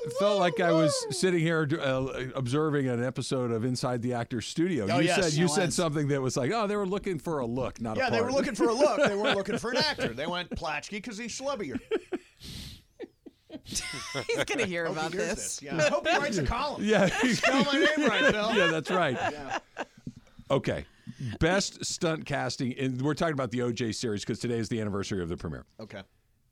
felt like I was sitting here observing an episode of Inside the Actor's Studio. Oh, You said something that was like, oh, they were looking for a look, not a part. Yeah, they were looking for a look. They weren't looking for an actor. They went Platschke because he's schlubbier. He's going to hear about this. Yeah. I hope he writes a column. Yeah. Spell my name right, Bill. Yeah, that's right. Yeah. Okay. Best stunt casting. And we're talking about the OJ series because today is the anniversary of the premiere. Okay.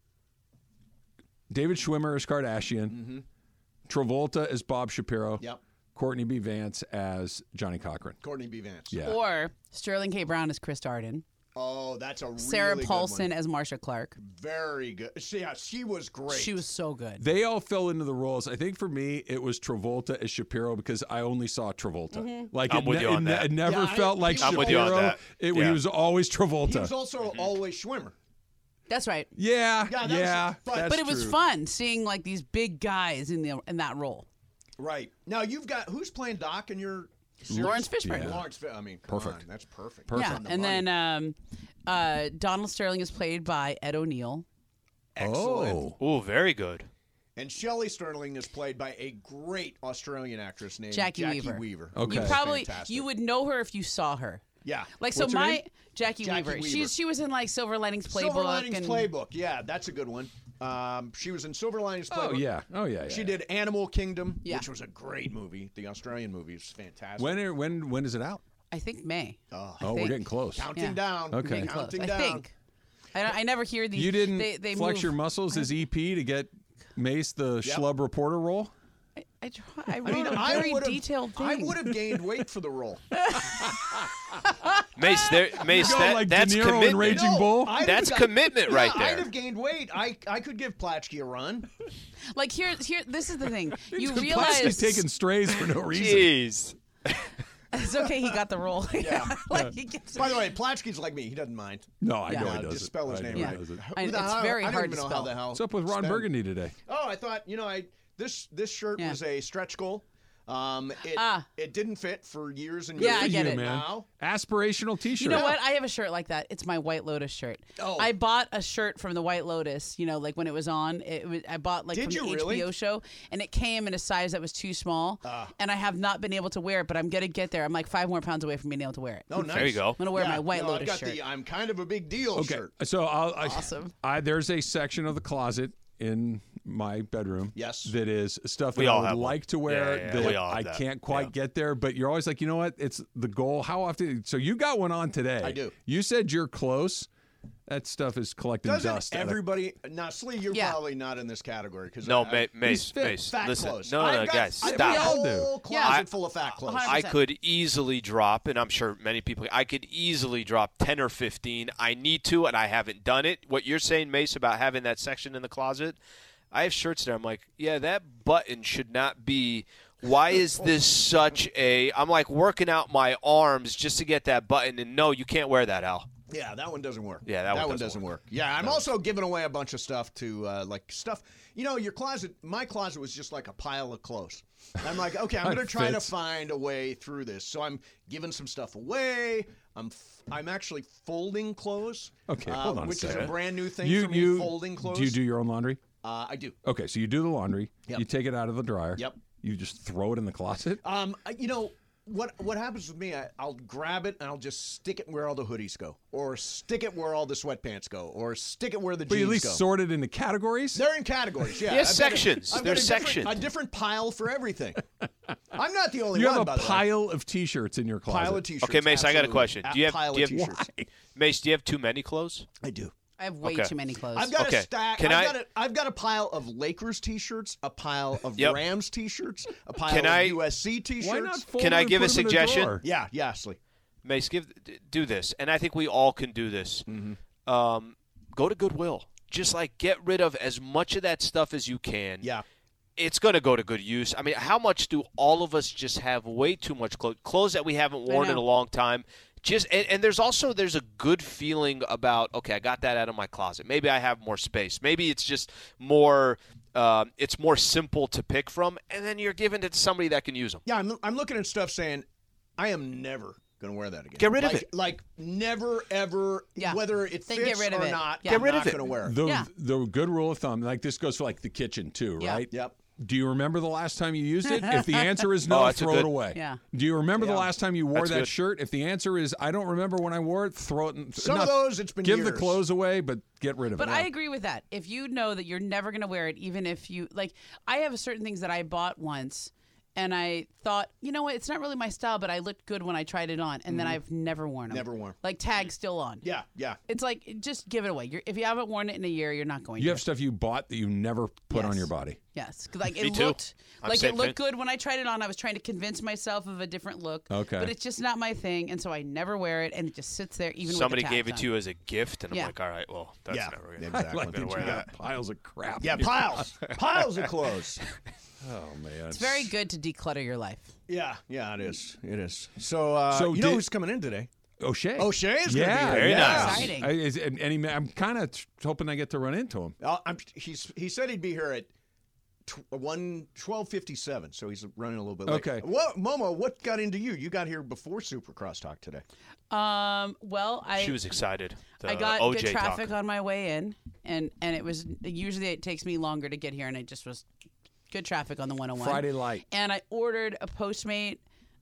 David Schwimmer as Kardashian. Mm-hmm. Travolta as Bob Shapiro. Yep. Courtney B. Vance as Johnny Cochran. Courtney B. Vance. Yeah. Or Sterling K. Brown as Chris Darden. Oh, that's a really Sarah good Paulson one. as Marsha Clark. Very good. She was great. She was so good. They all fell into the roles. I think for me, it was Travolta as Shapiro because I only saw Travolta. Mm-hmm. Like I'm with you on that. It never felt like I'm Shapiro. with you on that. He Yeah. was always Travolta. He was also always Schwimmer. That's right. Yeah, Yeah, that's But it was true. fun seeing like these big guys in that role. Right. Now you've got who's playing Doc in your series? Lawrence Fishburne. Yeah. Lawrence I mean, come Perfect. on, that's perfect. Perfect. Yeah, On the and money. then Donald Sterling is played by Ed O'Neill. Excellent. Oh. Ooh, very good. And Shelley Sterling is played by a great Australian actress named Jackie Weaver. Okay. You probably Fantastic. you would know her if you saw her. Yeah. Like What's her name? Jackie Weaver. Weaver. She was in like Silver Linings Playbook. Silver Linings and Playbook. Yeah, that's a good one. She was in Silver Linings Playbook. Oh yeah. She did Animal Kingdom, Yeah. which was a great movie. The Australian movie is fantastic. When is it out? I think May. Oh, I we're think. getting close. Counting Yeah. down. Okay. Getting close. Counting I down. think. I never hear these. You didn't they flex move. your muscles as EP to get Mace the schlub reporter role? I wrote a very detailed thing. I would have gained weight for the role. Mace, Like that's De Niro in commitment. Raging Bull? That's commitment right there. I'd have gained weight. I could give Platschke a run. Like here. This is the thing. You Plasti's realize taking strays for no reason. Jeez. it's okay. He got the role. Yeah. Like, he gets By the way, Platschke's like me. He doesn't mind. No, I Yeah. know Yeah, he doesn't. just spell his I know name he Yeah. right. doesn't. Who And the it's hell- very I don't hard even to know spell. how the hell. What's up with Ron spell- Burgundy today? Oh, I thought this shirt Yeah. was a stretch goal. It didn't fit for years and Yeah, years. I get You, it. man. Now, Aspirational T-shirt. You know what? I have a shirt like that. It's my White Lotus shirt. Oh. I bought a shirt from the White Lotus. Like when it was on. I bought like Did from the you really? HBO show, and it came in a size that was too small. And I have not been able to wear it, but I'm gonna get there. I'm like 5 more pounds away from being able to wear it. Oh, nice. There you go. I'm gonna wear my White I've Lotus got shirt. the I'm kind of a big deal Okay, shirt. so Awesome. there's a section of the closet in my bedroom. Yes. That is stuff that We all I have would one. like to wear Yeah, that we all have I that. can't quite Yeah. get there, but you're always like, you know what? It's the goal. How often? So you got one on today. I do. You said you're close. That stuff is collecting Doesn't dust. everybody? Now, Slee, you're Yeah. probably not in this category because No, I, Mace, fit. Mace. fat Listen, clothes. no, I've got- guys, I've stop. got a We all do. whole closet full of fat clothes. 100%. I could easily drop, and I'm sure many people, I could easily drop 10 or 15. I need to, and I haven't done it. What you're saying, Mace, about having that section in the closet, I have shirts there. I'm like, yeah, that button should not be. Why is this such a. I'm like working out my arms just to get that button, and no, you can't wear that, Al. Yeah, that one doesn't work. Yeah, that one doesn't doesn't work. Yeah, I'm also giving away a bunch of stuff to like stuff. Your closet. My closet was just like a pile of clothes. I'm like, okay, I'm going to try to fits. find a way through this. So I'm giving some stuff away. I'm actually folding clothes. Okay, hold on a which is second. a brand new thing for me. Folding clothes. Do you do your own laundry? I do. Okay, so you do the laundry. Yep. You take it out of the dryer. Yep. You just throw it in the closet. What happens with me? I'll grab it and I'll just stick it where all the hoodies go, or stick it where all the sweatpants go, or stick it where the But jeans you at least go. sort it into categories. They're in categories. Yeah, Yes, I've got sections. I've got There's a different- sections. A different pile for everything. I'm not the only You one. have by a the way. pile of T-shirts in your closet. Pile of t-shirts. Okay, Mace, I got a absolutely. question. Do you have, pile do you of have t-shirts? Mace, do you have too many clothes? I do. I have way Okay. too many clothes. I've got Okay. a stack. Can I've got a pile of Lakers t-shirts, a pile of Yep. Rams t-shirts, a pile Can of I- USC t-shirts. Why not fold Can them I and give put a them in suggestion? drawer? Yeah, Slee. Mace, do this, and I think we all can do this. Go to Goodwill. Just like get rid of as much of that stuff as you can. Yeah. It's going to go to good use. I mean, how much do all of us just have way too much clothes that we haven't worn in a know. long time? And there's a good feeling about, okay, I got that out of my closet. Maybe I have more space. Maybe it's just more it's more simple to pick from, and then you're giving it to somebody that can use them. Yeah, I'm looking at stuff saying, I am never going to wear that again. Get rid of it. Like never, ever, Yeah. whether it Then fits get rid of or it. not, Yeah. I'm Get rid not of it. going to wear it. The Yeah. the good rule of thumb, like this goes for like the kitchen too, Yeah. right? Yep. Do you remember the last time you used it? If the answer is no, that's a throw it good- away. Yeah. Do you remember the last time you wore That's that good. shirt? If the answer is I don't remember when I wore it, throw it. Some of those, it's been give years. the clothes away, but get rid of But it. I agree with that. If you know that you're never going to wear it, even if you like, I have certain things that I bought once, and I thought, you know what, it's not really my style, but I looked good when I tried it on, and then I've never worn them. Never worn. Like tag still on. Yeah, yeah. It's like just give it away. If you haven't worn it in a year, you're not going You to. have stuff you bought that you never put on Yes. your body. Yes, 'cause, like Me it too. looked I'm like same it looked thing. good when I tried it on. I was trying to convince myself of a different look. Okay. But it's just not my thing, and so I never wear it, and it just sits there even Somebody with the gave tags it to on. you as a gift, and Yeah. I'm like, all right, well, that's Yeah, never going to exactly. I like gonna that wear you that. got piles of crap. Yeah, piles of clothes. Oh man, It's very good to declutter your life. Yeah, it is. It is. So, So you know did- who's coming in today? O'Shea. O'Shea is yeah, going to be here. Very yeah. nice. Exciting. I'm kind of hoping I get to run into him. He said he'd be here at 12:57, so he's running a little bit late. Okay. Well, Momo, what got into you? You got here before Supercross Talk today. Well, She was excited. I got OJ good traffic talk. on my way in, and it was usually it takes me longer to get here, and it just was good traffic on the 101. Friday light. And I ordered a Postmate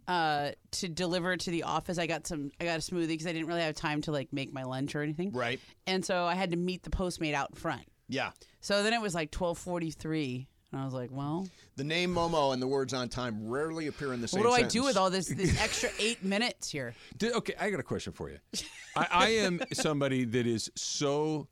to deliver to the office. I got a smoothie because I didn't really have time to like make my lunch or anything. Right. And so I had to meet the Postmate out in front. Yeah. So then it was like 12:43, and I was like, well, The name Momo and the words on time rarely appear in the same what do I sentence. do with all this extra 8 minutes here? Okay, I got a question for you. I am somebody that is so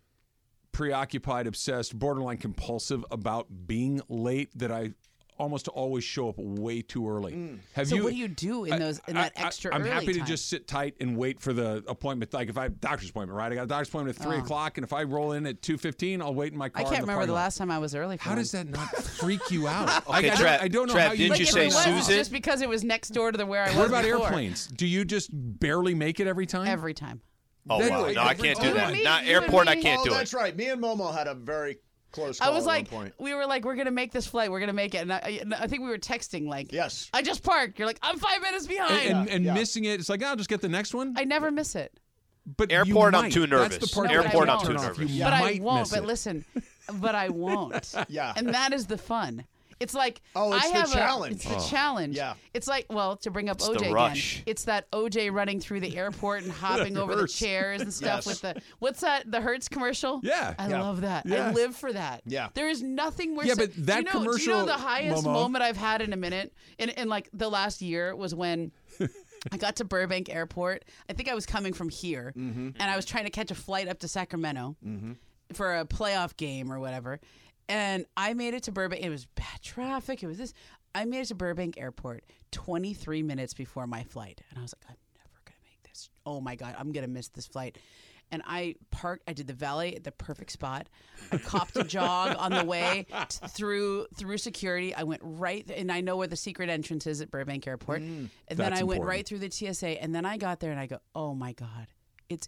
preoccupied, obsessed, borderline compulsive about being late that I almost always show up way too early. Have So you? what do you do in that extra I'm early happy to time? just sit tight and wait for the appointment. Like if I have a doctor's appointment, right? I got a doctor's appointment at 3 o'clock, and if I roll in at 2:15, I'll wait in my car. I can't in remember the parking lot. last time I was early for How one. does that not freak you out? Okay, I don't know Trev, how you. didn't Like you if say it was, it's Susan? just because it was next door to where I was What about before. airplanes? Do you just barely make it every time? Every time. Oh, Then- wow. No, I every can't time. do You that. and me, Not you and airport, I me. can't Oh, do that's it. right. Me and Momo had a very close I call was at like, one point. we were like, we're gonna make this flight. We're gonna make it, and I think we were texting like, Yes. I just parked. You're like, I'm 5 minutes behind. And Yeah. missing it, it's like, I'll just get the next one. I never miss it, But you Airport, I'm might. too That's nervous. the part No, that but I turn won't. off. Too You nervous. but I might won't. miss But it. listen, but I won't. Yeah. And that is the fun. It's like Oh, it's I the have challenge. It's the challenge. Yeah. It's like, well, to bring up It's OJ the again, rush. it's that OJ running through the airport and hopping over the hurts. chairs and stuff Yes. with the what's that? The Hertz commercial. Yeah. I Yeah. love that. Yeah. I live for that. Yeah. There is nothing more. Yeah, but that do you know commercial, the highest Momo- moment I've had in a minute in like the last year was when. I got to Burbank Airport. I think I was coming from here, and I was trying to catch a flight up to Sacramento for a playoff game or whatever. And I made it to Burbank. It was bad traffic. It was this. I made it to Burbank Airport 23 minutes before my flight, and I was like, I'm never gonna make this. Oh my god, I'm gonna miss this flight. And I parked. I did the valet at the perfect spot. I copped a jog on the way through security. I went right, and I know where the secret entrance is at Burbank Airport. And then that's I went important. right through the TSA. And then I got there, and I go, oh my god, it's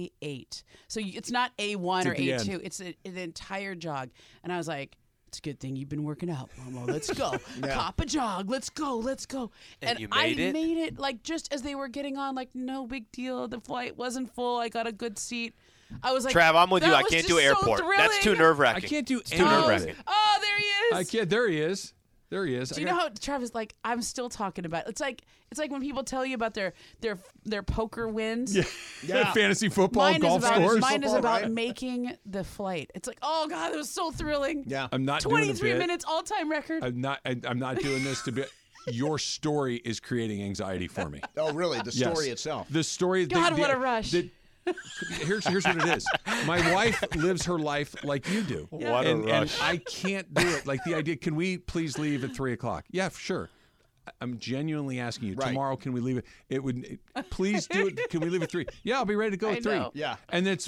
A8. So it's not A1 or at the A2. end. It's an entire jog. And I was like, it's a good thing you've been working out, Momo. Let's go. Cop a jog. Let's go. Let's go. And you I made it? made it like just as they were getting on, like no big deal. The flight wasn't full. I got a good seat. I was like, Trav, I'm with you. that I was can't just do so airport. That's too thrilling. nerve wracking. I can't do It's too any nerve of wracking. it. Oh, there he is. I can't. There he is. There he is. Do you know how Travis? Like, I'm still talking about. It's like when people tell you about their poker wins. Yeah. Fantasy football, Mine golf is about scores. mine is Football, about right? making the flight. It's like, oh god, it was so thrilling. Yeah. I'm not doing a 23 bit. minutes all-time record. I'm not doing this to be. Your story is creating anxiety for me. Oh, really? The Yes. story itself. The story. God, what a rush. Here's what it is. My wife lives her life like you do. What a and rush. I can't do it. Like the idea, can we please leave at 3 o'clock? Yeah, sure. I'm genuinely asking you. Right. Tomorrow, can we leave it? Please do it. Can we leave at 3? Yeah, I'll be ready to go I at 3. know. Yeah. And it's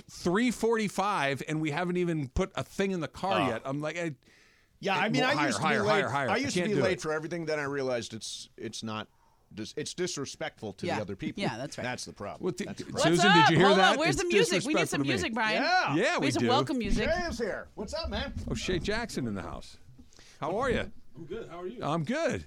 3:45, and we haven't even put a thing in the car yet. I'm like, Yeah, I mean, More I used to be higher, late. higher. I I used to can't be do late it. for everything. Then I realized it's not. It's disrespectful to Yeah. the other people. Yeah, that's right. That's the problem. well, That's the What's problem. Susan, up? did you hear Hold that? on. Where's It's the music? We need some disrespectful to me. music, Brian. Yeah. Yeah, we need some do. welcome music. Jay is here. What's up, man? Oh, Shay Jackson in the house. How are you? I'm good. How are you? I'm good.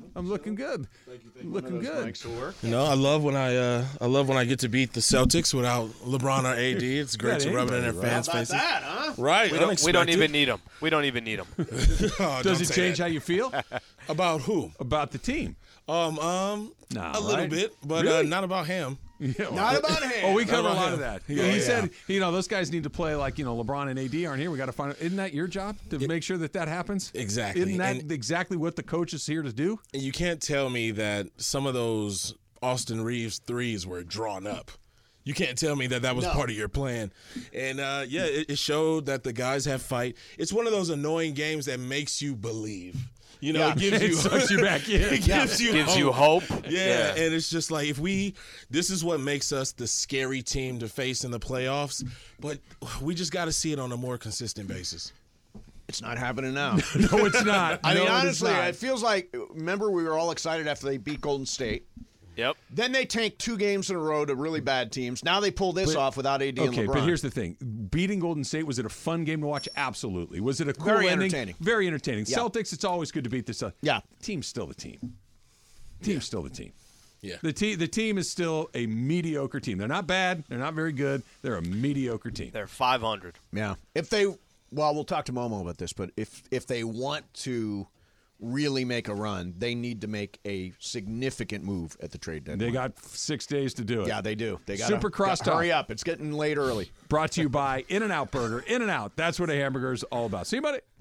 I'm looking good. I'm looking good. You know, I love when I get to beat the Celtics without LeBron or AD. It's great to rub it in their fans' faces. That, huh? Right. We don't even need them. We don't even need them. Oh, Does it change how you feel about who? about the team? A little right? bit, but Really? not about him. Yeah, Not about him. Oh, we cover a about lot him. of that. Yeah, he yeah. said, those guys need to play like, LeBron and AD aren't here. We got to find. Isn't that your job to make sure that happens? Exactly. Isn't that And- exactly what the coach is here to do? And you can't tell me that some of those Austin Reeves threes were drawn up. You can't tell me that was part of your plan. And, it showed that the guys have fight. It's one of those annoying games that makes you believe. It gives you sucks you back in. It gives You hope. Yeah, and it's just like this is what makes us the scary team to face in the playoffs, but we just got to see it on a more consistent basis. It's not happening now. No, it's not. I mean, No, honestly, it's not. it feels like, remember we were all excited after they beat Golden State. Yep. Then they tanked 2 games in a row to really bad teams. Now they pull this off without AD and Okay, LeBron. but here's the thing. Beating Golden State, was it a fun game to watch? Absolutely. Was it a cool Very ending? entertaining. Very entertaining. Yeah. Celtics, it's always good to beat the Celtics. Yeah. Team's still the team. Team's still the team. Yeah. The team is still a mediocre team. They're not bad. They're not very good. They're a mediocre team. They're 500. Yeah. We'll talk to Momo about this, but if they want to really make a run, they need to make a significant move at the trade deadline. They got 6 days to do it. Yeah, they do. They got Super crosstalk. hurry up. It's getting late early. Brought to you by In-N-Out Burger. In-N-Out. That's what a hamburger is all about. See you, buddy.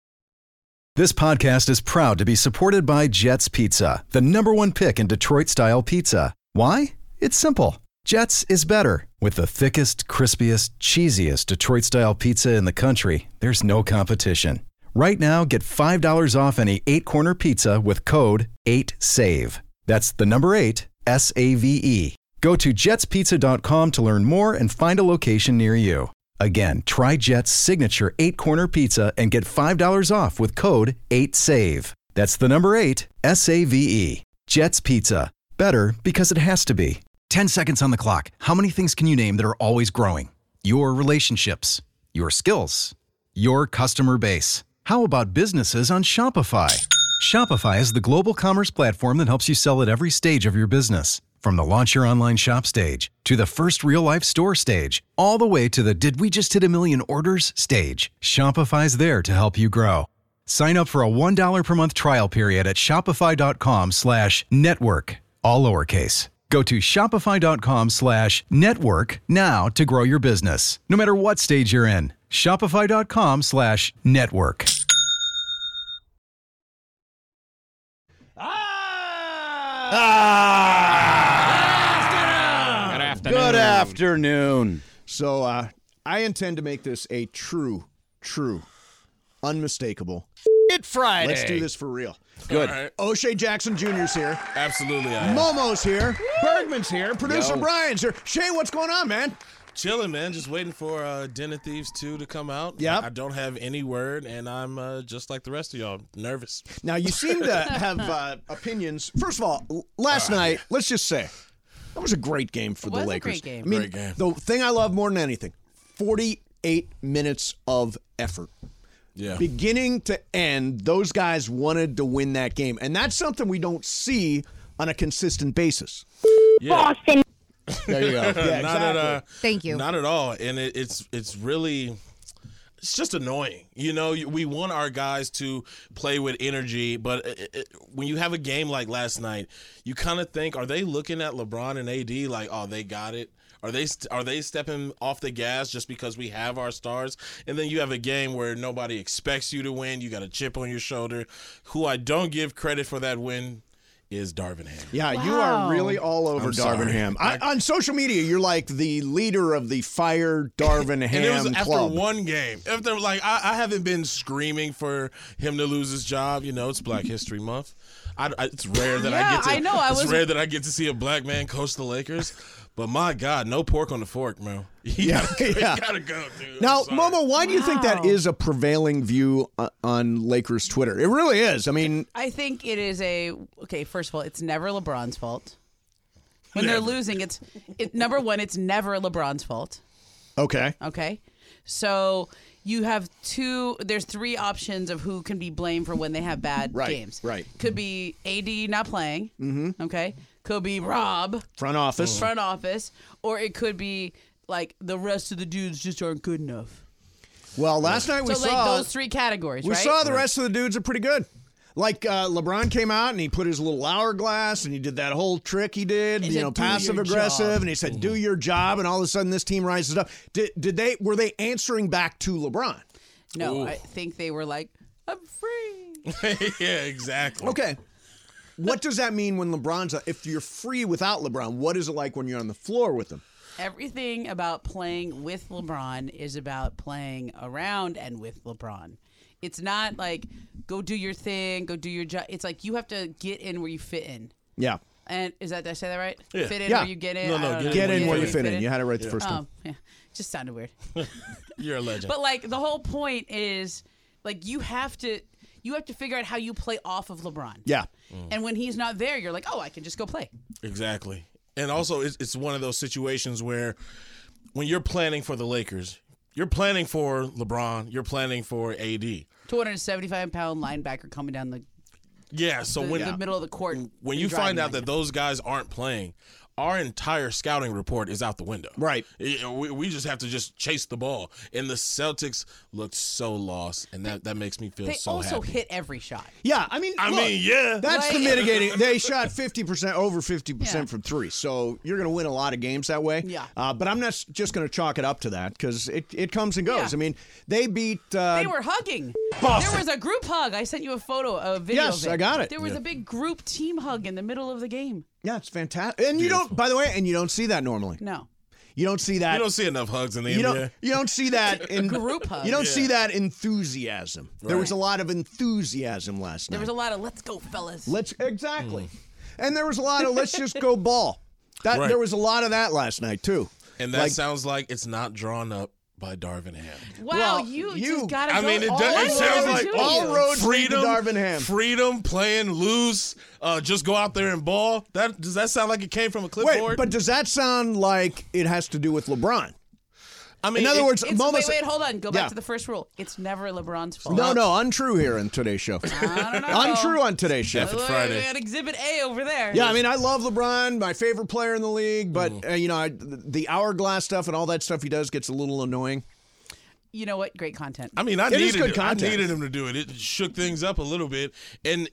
This podcast is proud to be supported by Jets Pizza, the #1 pick in Detroit-style pizza. Why? It's simple. Jets is better. With the thickest, crispiest, cheesiest Detroit-style pizza in the country, there's no competition. Right now, get $5 off any 8-corner pizza with code 8SAVE. That's the number 8, SAVE. Go to jetspizza.com to learn more and find a location near you. Again, try Jet's signature 8-corner pizza and get $5 off with code 8SAVE. That's the number 8, SAVE. Jet's Pizza. Better because it has to be. 10 seconds on the clock. How many things can you name that are always growing? Your relationships, your skills, your customer base. How about businesses on Shopify? Shopify is the global commerce platform that helps you sell at every stage of your business. From the launch your online shop stage, to the first real-life store stage, all the way to the did we just hit a million orders stage. Shopify's there to help you grow. Sign up for a $1 per month trial period at shopify.com/network, all lowercase. Go to shopify.com/network now to grow your business, no matter what stage you're in. Shopify.com/network. Good afternoon. So I intend to make this a true, unmistakable. It's Friday. Let's do this for real. Good. All right. O'Shea Jackson Jr.'s here. Absolutely. I am. Momo's here. Bergman's here. Producer Yo. Brian's here. Shay, what's going on, man? Chilling, man. Just waiting for Den of Thieves 2 to come out. Yep. I don't have any word, and I'm just like the rest of y'all, nervous. Now, you seem to have opinions. First of all, last night, let's just say, that was a great game for It the was a Lakers. great game. I mean, Great game. the thing I love more than anything, 48 minutes of effort. Yeah. Beginning to end, those guys wanted to win that game. And that's something we don't see on a consistent basis. Yeah. There you go. Yeah, Not at, Thank you. Not at all. And it's really, it's just annoying. We want our guys to play with energy, but when you have a game like last night, you kind of think, are they looking at LeBron and AD like, oh, they got it? Are they stepping off the gas just because we have our stars? And then you have a game where nobody expects you to win. You got a chip on your shoulder. Who I don't give credit for that win is Darvin Ham. Yeah, you are really all over I'm Darvin sorry. Ham. On social media, you're like the leader of the Fire Darvin Ham And it was after club. one game. After I haven't been screaming for him to lose his job. It's Black History Month. It's rare that Yeah, I get to. I know. It's rare that I get to see a black man coach the Lakers. But my God, no pork on the fork, bro. You gotta go, dude. Now, I'm sorry. Momo, why do you think that Wow. is a prevailing view on Lakers Twitter? It really is. I mean, I think it is first of all, it's never LeBron's fault. When they're losing, number one, it's never LeBron's fault. okay. Okay. So you have there's 3 options of who can be blamed for when they have bad games. Right. Could be AD not playing. Mm-hmm. Okay. Could be Rob. Front office. Or it could be like the rest of the dudes just aren't good enough. Well, last night we so saw like those 3 categories, we right? saw the rest of the dudes are pretty good. Like LeBron came out and he put his little hourglass and he did that whole trick he did, He said, "Do passive your aggressive, job." and he said, "Do your job," and all of a sudden this team rises up. Were they answering back to LeBron? No, I think they were like, I'm free. Yeah, exactly. Okay. What does that mean when if you're free without LeBron, what is it like when you're on the floor with him? Everything about playing with LeBron is about playing around and with LeBron. It's not like go do your thing, go do your job. It's like you have to get in where you fit in. Yeah. And did I say that right? Yeah. Fit in Yeah. where you get in. No, I don't know. Get in where you fit in. You had it right the first Oh, time. yeah. Just sounded weird. You're a legend. But like the whole point is like you have to figure out how you play off of LeBron. Yeah. And when he's not there, you're like, oh, I can just go play. Exactly. And also, it's one of those situations where when you're planning for the Lakers, you're planning for LeBron, you're planning for AD. 275-pound linebacker coming down the middle of the court. When you find out that those guys aren't playing, our entire scouting report is out the window. Right. We just have to just chase the ball. And the Celtics looked so lost, and that makes me feel They so also happy. hit every shot. Yeah, I mean, yeah. that's the Like- mitigating. They shot 50%, over 50% Yeah. from 3, so you're going to win a lot of games that way. Yeah. But I'm not just going to chalk it up to that because it comes and goes. Yeah. I mean, they beat. They were hugging. Boston. There was a group hug. I sent you a video Yes, of it. I got it. There was a big group team hug in the middle of the game. Yeah, it's fantastic. And you don't, by the way, you don't see that normally. No. You don't see that. You don't see enough hugs in the You NBA. don't see that in Group hug. You don't see that enthusiasm. There was a lot of enthusiasm last night. There was a lot of let's go, fellas. Exactly. And there was a lot of let's just go ball. Right. There was a lot of that last night too. And that sounds like it's not drawn up by Darvin Ham. Wow, Well, you you- just gotta I go mean, it all does- it in sounds there, like do all you? roads lead to Darvin Ham. Freedom, playing loose, just go out there and ball. Does that sound like it came from a clipboard? Wait, but does that sound like it has to do with LeBron? I mean, In other words, It's, moments. wait, hold on. Go back Yeah. to the first rule. It's never LeBron's fault. No, untrue here on today's show. I don't know. Untrue on today's show. Look, Friday. We got Exhibit A over there. Yeah, I mean, I love LeBron, my favorite player in the league, but the hourglass stuff and all that stuff he does gets a little annoying. You know what? Great content. I mean, I It is needed good content. I needed him to do it. It shook things up a little bit. And,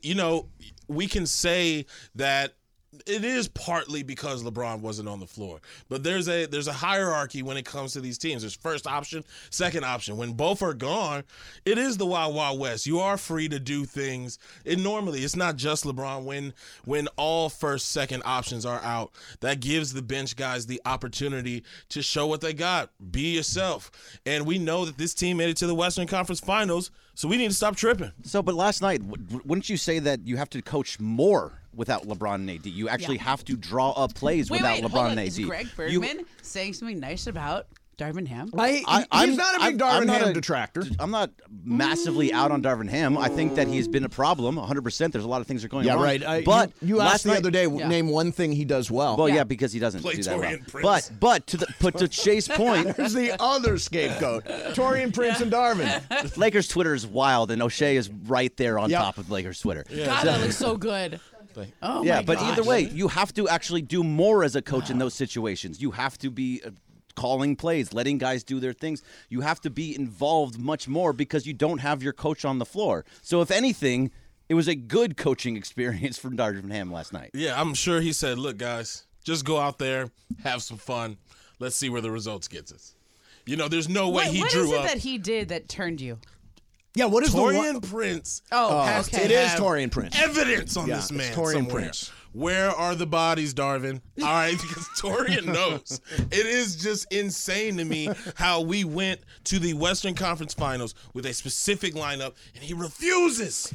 we can say that it is partly because LeBron wasn't on the floor. But there's a hierarchy when it comes to these teams. There's first option, second option. When both are gone, it is the Wild Wild West. You are free to do things. Normally, it's not just LeBron. When all first, second options are out, that gives the bench guys the opportunity to show what they got. Be yourself. And we know that this team made it to the Western Conference Finals, so we need to stop tripping. So, but last night, wouldn't you say that you have to coach more without LeBron and AD? You actually have to draw up plays without wait, LeBron hold on. and AD. Is Greg You- Bergman saying something nice about Darvin Ham? He's not a big Darvin Ham detractor. I'm not massively out on Darvin Ham. I think that he's been a problem, 100%. There's a lot of things that are going Yeah, wrong. right. But you last asked the night, other day, Yeah. name one thing he does well. Well, Yeah. yeah, because he doesn't Play do that well. Taurean Prince. But to Shay's point, There's the other scapegoat, Taurean Prince and Darvin. Lakers Twitter is wild, and O'Shea is right there on Yep. top of Lakers Twitter. God, that looks so good. Oh Yeah, my but either gosh. way, you have to actually do more as a coach in those situations. You have to be calling plays, letting guys do their things. You have to be involved much more because you don't have your coach on the floor. So if anything, it was a good coaching experience from Darvin Ham last night. Yeah, I'm sure he said, look, guys, just go out there, have some fun. Let's see where the results gets us. There's no way he what drew is it up. that he did that turned you? Yeah, what is Torian Prince Oh, has okay. to It is have Taurean Prince. evidence on Yeah, this it's man Taurean somewhere. Prince. Where are the bodies, Darvin? All right, because Torian knows. It is just insane to me how we went to the Western Conference Finals with a specific lineup, and he refuses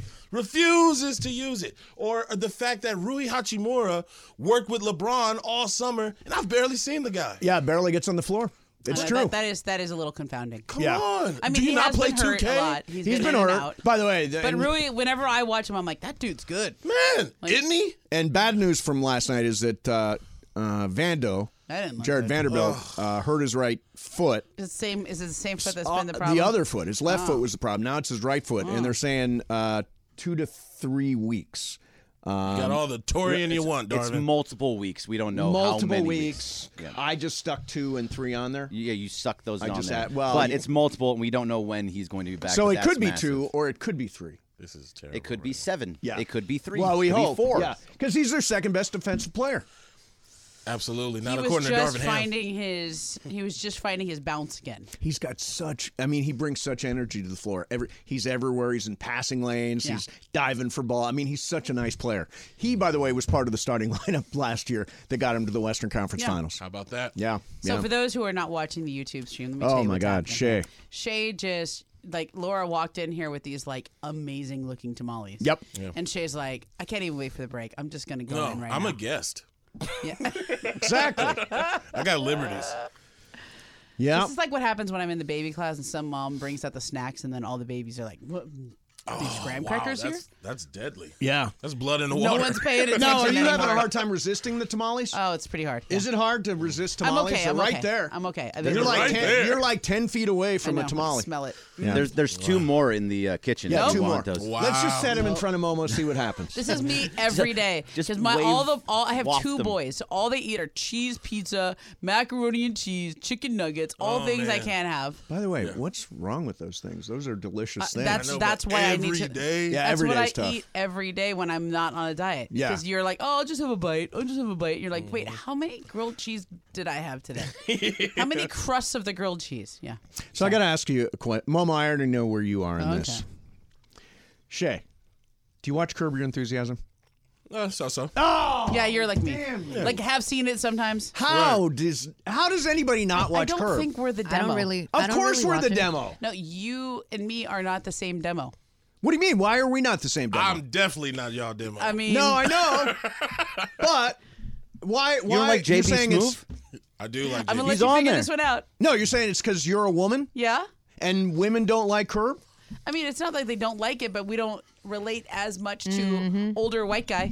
to use it. Or the fact that Rui Hachimura worked with LeBron all summer, and I've barely seen the guy. Yeah, barely gets on the floor. It's true. That is a little confounding. Come Yeah. on. I mean, Do you he not has play been hurt 2K? a lot. He's been been in and hurt. out. By the way, But Rui, whenever I watch him, I'm like, that dude's good. Man, isn't he? and bad news from last night is that Vando I didn't like Jared that. Vanderbilt hurt his right foot. Is it the same foot that's been the problem? The other foot. His left foot was the problem. Now it's his right foot. And they're saying 2 to 3 weeks. You got all the Torian you want, It's Darvin. multiple weeks. We don't know how Multiple many weeks. Yeah. I just stuck 2 and 3 on there. Yeah, you suck those I on just there. add- well, but you- it's multiple, and we don't know when he's going to be back. So but it that's could be massive. 2 or it could be 3. This is terrible. It could be 7. Yeah. It could be 3. Well, we it could hope. be 4. Yeah, because he's their second best defensive player. Absolutely. Not He was according to just Darvin Ham. finding his bounce again. He's got he brings such energy to the floor. He's everywhere. He's in passing lanes. Yeah. He's diving for ball. I mean, he's such a nice player. He, by the way, was part of the starting lineup last year that got him to the Western Conference Yeah. Finals. How about that? Yeah. So yeah. for those who are not watching the YouTube stream, let me tell Oh you my what's God, happening. Shay. Shay just Laura walked in here with these amazing looking tamales. Yep. And Shay's like, I can't even wait for the break. I'm just gonna go No, in right I'm now. a guest. Yeah. Exactly. I got liberties. Yeah. This is like what happens when I'm in the baby class and some mom brings out the snacks and then all the babies are like, "What? These graham crackers here?" That's deadly. Yeah. That's blood in the No water. one's paying attention Now, are you anymore. having a hard time resisting the tamales? Oh, it's pretty hard. Is it hard to resist tamales? I'm okay. They're I'm right okay. there. I'm okay. You're like right there. you're like 10 feet away I from know, a tamale. Smell it. Yeah. There's 2 more in the kitchen. Yeah, if you 2 more. want those. Wow. Let's just set him in front of Momo, see what happens. This is me every day. Just Because wave, I have waft 2 them. boys. So all they eat are cheese pizza, macaroni and cheese, chicken nuggets, all Oh, things I man. can't have. By the way, what's wrong with those things? Those are delicious things. That's I know, that's but why I need every to. day? Yeah, That's every what day's I tough. eat every day when I'm not on a diet. Yeah. Because you're like, oh, I'll just have a bite. I'll just have a bite. You're like, wait, how many grilled cheese did I have today? How many crusts of the grilled cheese? Yeah. So I got to ask you a question. Momo, I already know where you are in Okay. this. Shay, do you watch Curb Your Enthusiasm? So. Yeah, you're like me. Like, have seen it sometimes. How does anybody not watch I don't Curb? think we're the demo. I don't really. Of course we're the demo. No, you and me are not the same demo. What do you mean? Why are we not the same demo? I'm definitely not y'all demo. I mean, no, I know. But why? You don't like you're JB saying Smoove? I do like I'm gonna JB. let He's you on figure there. this one out. No, you're saying it's because you're a woman Yeah. and women don't like Curb? I mean, it's not like they don't like it, but we don't relate as much to older white guy.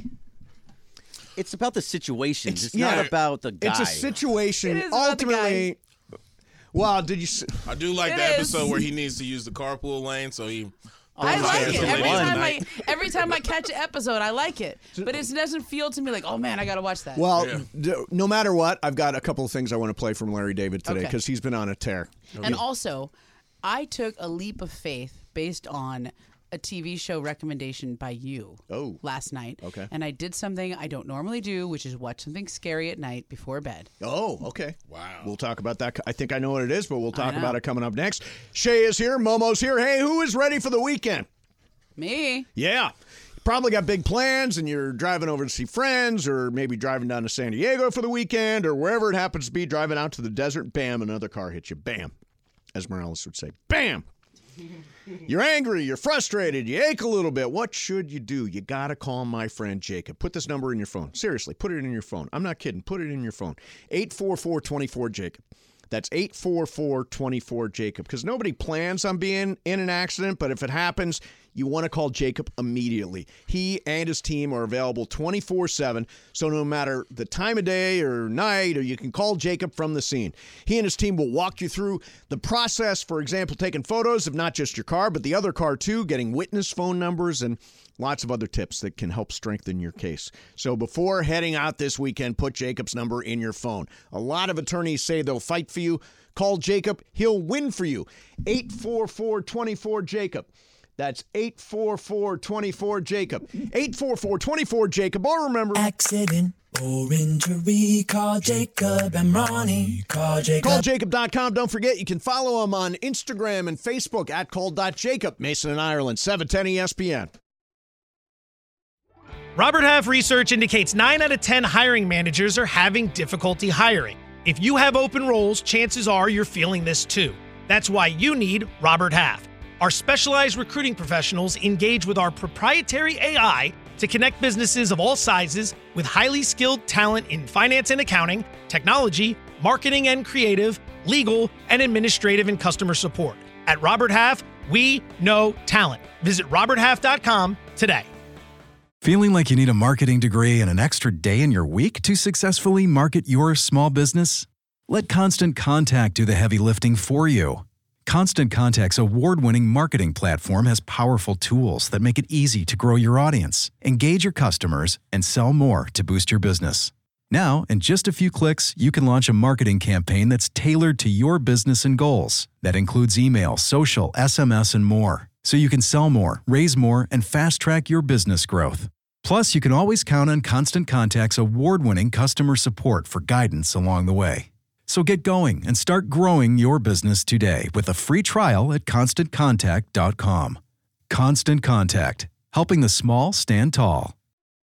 It's about the situations. It's yeah, not about the guy. It's a situation. It is about the guy. Ultimately. Well, did you? I do like It the is. episode where he needs to use the carpool lane, so he. I like upstairs it. till Every late time tonight. every time I catch an episode, I like it. But it doesn't feel to me like, oh man, I gotta watch that. Well, Yeah. no matter what, I've got a couple of things I want to play from Larry David today Okay. because he's been on a tear. And also, I took a leap of faith based on a TV show recommendation by you last night. Okay. And I did something I don't normally do, which is watch something scary at night before bed. Oh, okay. Wow. We'll talk about that. I think I know what it is, but we'll talk know. about it coming up next. Shay is here. Momo's here. Hey, who is ready for the weekend? Me? Yeah. You probably got big plans and you're driving over to see friends or maybe driving down to San Diego for the weekend or wherever it happens to be, driving out to the desert. Bam, another car hits you. Bam. As Morales would say. Bam. You're angry. You're frustrated. You ache a little bit. What should you do? You got to call my friend Jacob. Put this number in your phone. Seriously, put it in your phone. I'm not kidding. Put it in your phone. 844-24-JACOB. That's 844-24-JACOB. Because nobody plans on being in an accident, but if it happens, you want to call Jacob immediately. He and his team are available 24/7, so no matter the time of day or night, or you can call Jacob from the scene. He and his team will walk you through the process, for example, taking photos of not just your car, but the other car too, getting witness phone numbers, and lots of other tips that can help strengthen your case. So before heading out this weekend, put Jacob's number in your phone. A lot of attorneys say they'll fight for you. Call Jacob. He'll win for you. 844-24-JACOB. That's 844-24-JACOB. 844-24-JACOB. Or remember, Accident or injury, call Jacob and Ronnie. Call Jacob. CallJacob.com. Don't forget, you can follow him on Instagram and Facebook at call.jacob. Mason and Ireland, 710 ESPN. Robert Half research indicates 9 out of 10 hiring managers are having difficulty hiring. If you have open roles, chances are you're feeling this too. That's why you need Robert Half. Our specialized recruiting professionals engage with our proprietary AI to connect businesses of all sizes with highly skilled talent in finance and accounting, technology, marketing and creative, legal, and administrative and customer support. At Robert Half, we know talent. Visit roberthalf.com today. Feeling like you need a marketing degree and an extra day in your week to successfully market your small business? Let Constant Contact do the heavy lifting for you. Constant Contact's award-winning marketing platform has powerful tools that make it easy to grow your audience, engage your customers, and sell more to boost your business. Now, in just a few clicks, you can launch a marketing campaign that's tailored to your business and goals. That includes email, social, SMS, and more. So you can sell more, raise more, and fast-track your business growth. Plus, you can always count on Constant Contact's award-winning customer support for guidance along the way. So get going and start growing your business today with a free trial at ConstantContact.com. Constant Contact, helping the small stand tall.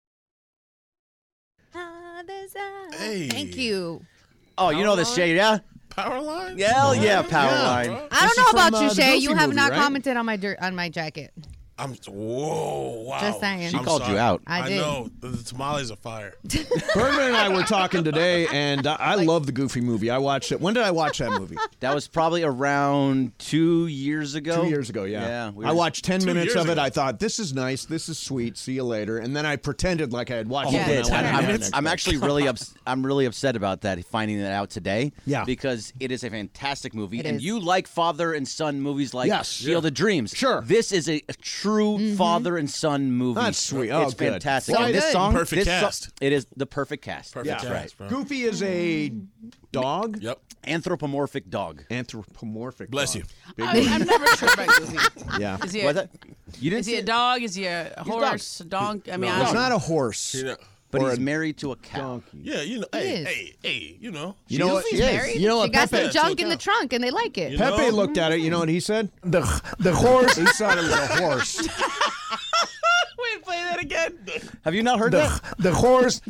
Hey. Thank you. Oh, you know this, Shay, yeah? Powerline? Hell yeah, Powerline. I don't know about you, Shay. You have not right? commented on my jacket. Whoa, wow. Just saying. She I'm called you sorry. out. I did. know. The tamales are fire. Bergman and I were talking today, and I love the Goofy movie. I watched it. When did I watch that movie? That was probably around 2 years ago. 2 years ago, yeah. Yeah. I watched 10 minutes years of it. ago. I thought, this is nice. This is sweet. See you later. And then I pretended like I had watched Yeah, it. and I 10 went, "Yeah, minutes." next I'm time." actually really upset about that, finding that out today. Yeah. Because it is a fantastic movie. It and is. you like father and son movies like Yes. Field of Dreams. Sure. This is a true father and son movie. That's sweet. Oh, it's good. fantastic. So And this good. song, Perfect this cast. it is the perfect cast. Perfect Yeah. cast, bro. Goofy is a dog? Yep. Anthropomorphic dog. Anthropomorphic Bless dog. you. I'm never sure about Goofy. Yeah. Is he What's a, that? You didn't is he see a it? dog? Is he a horse? A donkey? I mean, I He's don't not know. a horse. You know, But or he's a married to a cow. donkey. yeah, you know. He Hey, is. hey, you know. You know what? Goofy's married. You know She what? got Pepe, some junk in the trunk, and they like it. You know? Pepe looked at it. You know what he said? The horse. He thought it was a horse. Wait, play that again. Have you not heard that? The horse.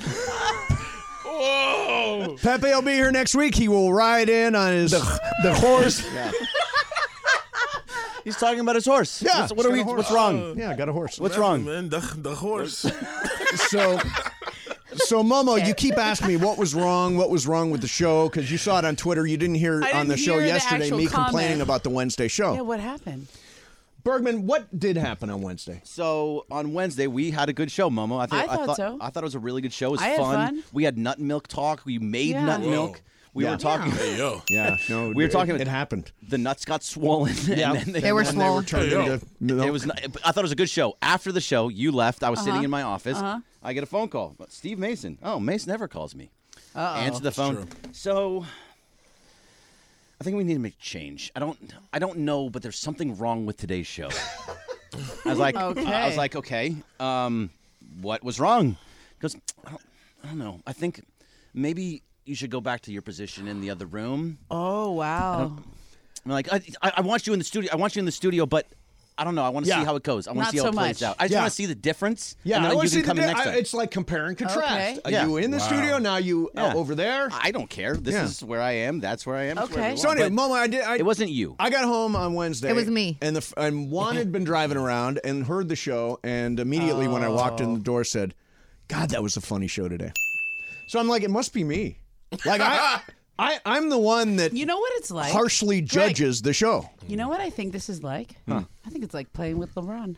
Whoa. Pepe will be here next week. He will ride in on his the horse. He's talking about his horse. Yeah, What's, what are he's we? got a What's horse. wrong? Yeah, got a horse. What's wrong? Man, the horse. So Momo, you keep asking me what was wrong with the show because you saw it on Twitter. You didn't hear I on the didn't show hear the yesterday actual me complaining comment. about the Wednesday show. Yeah, what happened? Bergman, what did happen on Wednesday? So on Wednesday we had a good show, Momo. I thought so. I thought it was a really good show. It was I had fun. We had nut milk talk. We made Yeah. nut Whoa. milk. We Yeah. were talking. Hey, yo. Yeah, no, We were talking- It happened. The nuts got swollen. Yeah, and then They were and swollen. turned Hey, yo. into milk. It was. I thought it was a good show. After the show, you left. I was sitting in my office. I get a phone call. Steve Mason. Oh, Mace never calls me. Answer the phone. true. So I think we need to make a change. I don't know, but there's something wrong with today's show. I was like, okay. What was wrong? Because I don't know. I think maybe you should go back to your position in the other room. Oh, wow. I'm like, I want you in the studio. I want you in the studio, but I don't know. I want to Yeah. see how it goes. I want Not to see how so it plays much. out. I just Yeah. want to see the difference. Yeah, and I then want you to see can come in next time. It's like compare and contrast. Okay. Are Yeah. you in the studio now? You Yeah. over there? I don't care. This Yeah. is where I am. That's where I am. It's Okay. wherever you So want. anyway, But Momo, it wasn't you. I got home on Wednesday. It was me. And Juan had been driving around and heard the show, and immediately when I walked in the door, said, "God, that was a funny show today." So I'm like, it must be me. Like I'm the one that You know what it's like? harshly judges the show. You know what I think this is like? I think it's like playing with LeBron.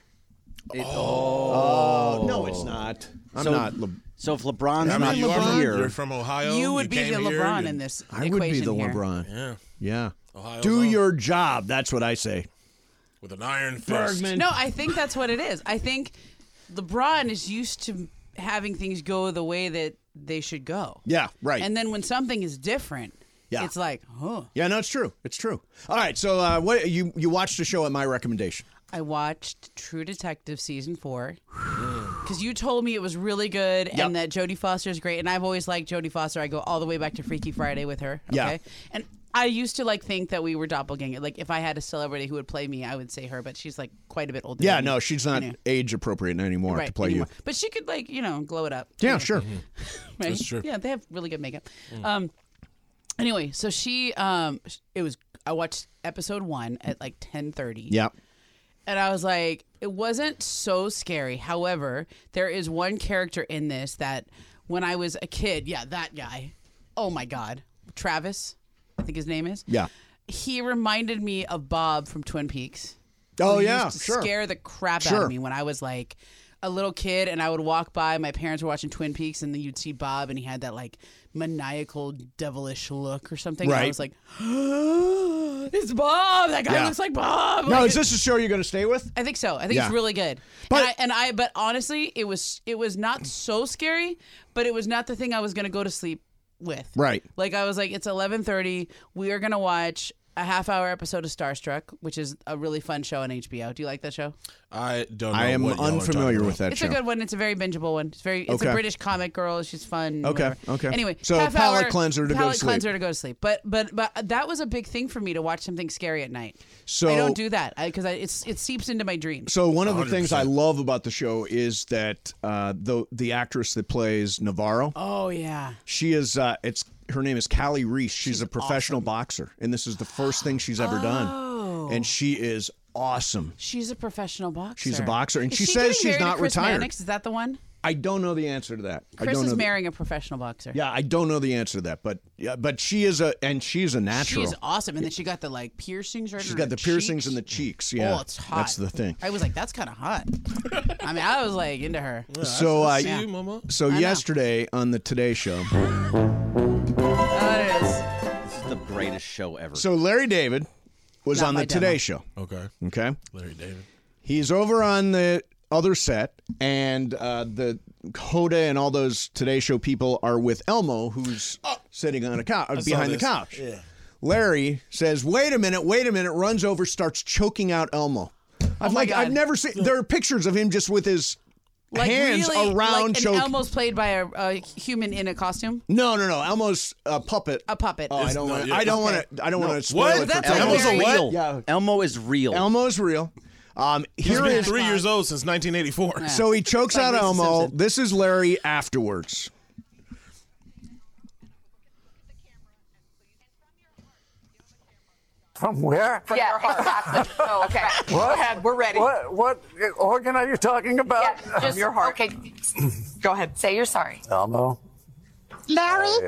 Oh no, it's not. I'm So- not. So if LeBron's I not mean, you're here, from Ohio. You would be came the here, LeBron and- in this I equation would be the here. LeBron. Yeah. Yeah. Ohio's Do own. your job. That's what I say. With an iron fist. No, I think that's what it is. I think LeBron is used to having things go the way that they should go. Yeah, right. And then when something is different, Yeah. it's like, huh. Yeah, no, it's true. It's true. All right, so what you watched the show at my recommendation? I watched True Detective season 4 because you told me it was really good and that Jodie Foster is great, and I've always liked Jodie Foster. I go all the way back to Freaky Friday with her. Okay? Yeah. And I used to think that we were doppelganger. Like if I had a celebrity who would play me, I would say her, but she's like quite a bit older. Yeah, than me. no, she's not You know. age appropriate anymore Right, to play anymore. you. But she could glow it up. Yeah, sure. Right? That's true. Yeah, they have really good makeup. Anyway, so I watched episode 1 at 10:30. Yeah. And I was like, it wasn't so scary. However, there is one character in this that when I was a kid, that guy. Oh my God. Travis, I think his name is. Yeah. He reminded me of Bob from Twin Peaks. Oh, who yeah, used to sure. scare the crap out Sure. of me when I was a little kid and I would walk by, my parents were watching Twin Peaks, and then you'd see Bob and he had that like maniacal, devilish look or something. Right. And I was like, it's Bob. That guy looks like Bob. Now, Like, is this a show you're going to stay with? I think so. I think Yeah. it's really good. But- But honestly, it was not so scary, but it was not the thing I was going to go to sleep with. Right. Like I was like, it's 11:30. We are going to watch a half-hour episode of Starstruck, which is a really fun show on HBO. Do you like that show? I don't know. I am what y'all are unfamiliar talking with that It's show. a good one. It's a very bingeable one. It's a Okay. British comic girl. She's fun. Okay, whatever. okay. Anyway, So half palate hour- cleanser to go to palate sleep. cleanser to go to sleep. But that was a big thing for me to watch something scary at night. So I don't do that because it seeps into my dreams. So one of the things I 100%. love about the show is that the actress that plays Navarro, Oh yeah. she is her name is Callie Reese. She's a professional boxer, and this is the first thing she's ever done, and she is awesome. She's a professional boxer. She's a boxer, and Is she she says getting she's married to not Chris retired. Mannix? Is that the one? I don't know the answer to that. I Chris don't is know marrying a professional boxer. Yeah, I don't know the answer to that, but she is she's a natural. She's awesome, and then she got the like piercings right. She's in got her the piercings cheeks. in the cheeks. Yeah, Oh, it's hot. That's the thing. I was like, that's kind of hot. I mean, I was like into her. So about. See you, Mama. So know. yesterday on the Today Show, That is. This is the greatest show ever. so Larry David was Not on my the demo. Today Show. Okay. Okay. Larry David. He's over on the other set, and the Hoda and all those Today Show people are with Elmo, who's sitting on a couch behind the this. couch. Yeah. Larry says, "Wait a minute!" Runs over, starts choking out Elmo. my God. I've never seen. There are pictures of him just with his Like hands really, around like, choke. and Elmo's played by a human in a costume. No. Elmo's a puppet. A puppet. Oh, I don't no, want. yeah. I don't want to. I don't want to spoil What? it. For That's people. Elmo's a what? real. Yeah. Elmo is real. Elmo's real. He's Here been is 3 years old since 1984. Yeah. so he chokes Like out Lisa Elmo. Simpson. This is Larry afterwards. From where? Yeah, exactly. So, okay. Go ahead. We're ready. What organ are you talking about? Yeah, just, your heart. Okay. Go ahead. Say you're sorry. Elmo. Larry?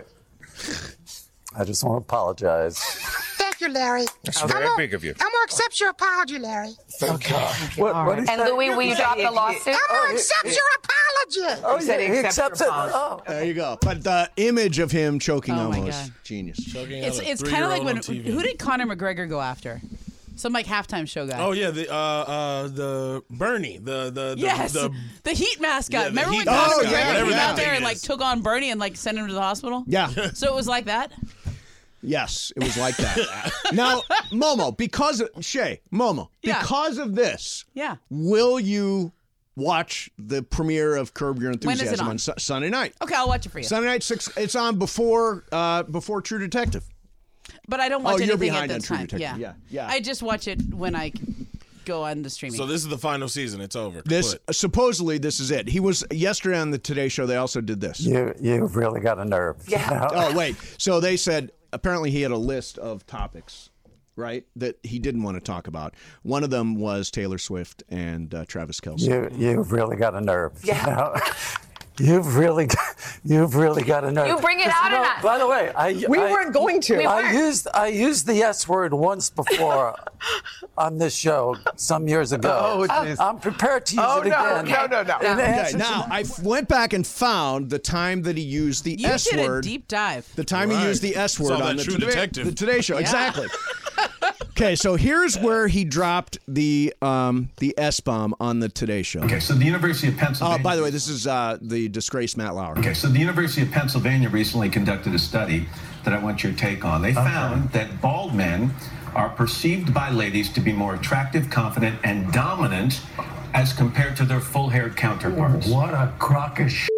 I just want to apologize. Thank you, Larry. That's very big of you. Elmo accepts your apology, Larry. Thank God. What did he And say? Louis, will you drop the lawsuit? Elmo accepts your apology. Oh, He said yeah, he he accepts accepts your it. apology. Oh. There you go. But the image of him choking Oh, my Elmo is God. genius. Choking It's out a it's kind of like 3-year-old when on TV. who did Conor McGregor go after? Some like halftime show guy. Oh yeah, the Bernie, the Yes, the the Heat mascot. Yeah, the Remember when Heat Conor mascot, McGregor whatever came that out there thing and like is. took on Bernie and like sent him to the hospital? Yeah. So it was like that. Yes, it was like that. Now, Momo, because of Yeah. because of this, Yeah. will you watch the premiere of Curb Your When is it Enthusiasm on? on Sunday night? Okay, I'll watch it for you. Sunday night 6. It's on before True Detective. But I don't watch you're anything behind at on the True time. Detective. Yeah. I just watch it when I go on the streaming. So this is the final season. It's over. This Quit. supposedly this is it. He was yesterday on the Today Show. They also did this. You've really got a nerve. Yeah. Oh wait. So they said apparently he had a list of topics, right, that he didn't want to talk about. One of them was Taylor Swift and Travis Kelce. You've really got a nerve. Yeah. You've really got a nerve. You bring it out in us. By the way, We weren't going to. We weren't. I used the S word once before on this show some years ago. I'm prepared to use it again. No. In Okay, answer to- now I went back and found the time that he used the you S did word. a deep dive. The time he Right. used the S It's word all on that the True Detective. the Today Show. Yeah. Exactly. Okay, so here's where he dropped the S bomb on the Today Show. Okay, so the University of Pennsylvania. By the way, this is the disgraced Matt Lauer. Okay, so the University of Pennsylvania recently conducted a study that I want your take on. They found that bald men are perceived by ladies to be more attractive, confident, and dominant as compared to their full-haired counterparts. What a crock of shit.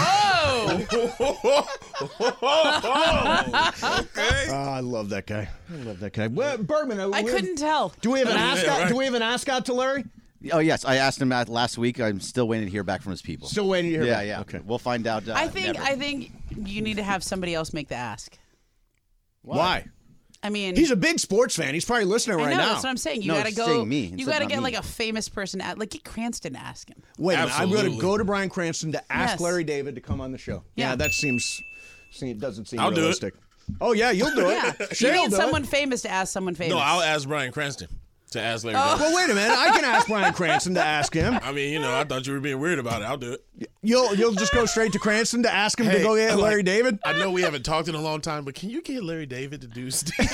Okay. I love that guy. Well, Bergman, I couldn't tell. Do we have an ascot? right. Do we have an ascot to Larry? Oh yes, I asked him that last week. I'm still waiting to hear back from his people. Still waiting to hear. Yeah, back. yeah. Okay. We'll find out. I think never. you need to have somebody else make the ask. Why? I mean, He's a big sports fan. He's probably listening I right know, now. that's what I'm saying. You No, gotta it's go. saying me You instead, gotta not get me. like a famous person like get Cranston to ask him. Wait a minute. I'm going to Absolutely. go to Bryan Cranston to ask Yes. Larry David to come on the show. Yeah. That seems. It doesn't seem I'll do it. realistic. Oh yeah, you'll do it. Yeah, you Shay'll need do someone it. famous to ask someone famous. No, I'll ask Bryan Cranston. to ask Larry David. Well, wait a minute. I can ask Bryan Cranston to ask him. I mean, I thought you were being weird about it. I'll do it. You'll just go straight to Cranston to ask him to go get Larry David? I know we haven't talked in a long time, but can you get Larry David to do Steve?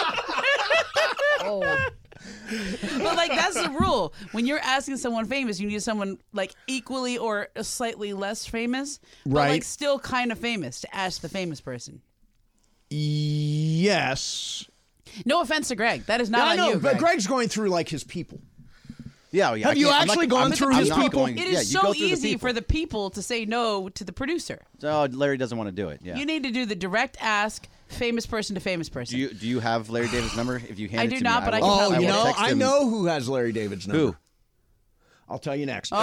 But like that's the rule. When you're asking someone famous, you need someone like equally or slightly less famous, but Right. like still kind of famous to ask the famous person. Yes. No offense to Greg. That is not I on know, you, but Greg. Greg's going through like his people. Yeah, yeah. Have you actually gone through his people? It is so easy for the people to say no to the producer. So Larry doesn't want to do it. Yeah. You need to do the direct ask, famous person to famous person. Do you have Larry David's number? If you hand I it do to not, me, but I will- can will help you. text I him. know who has Larry David's number. Who? I'll tell you next.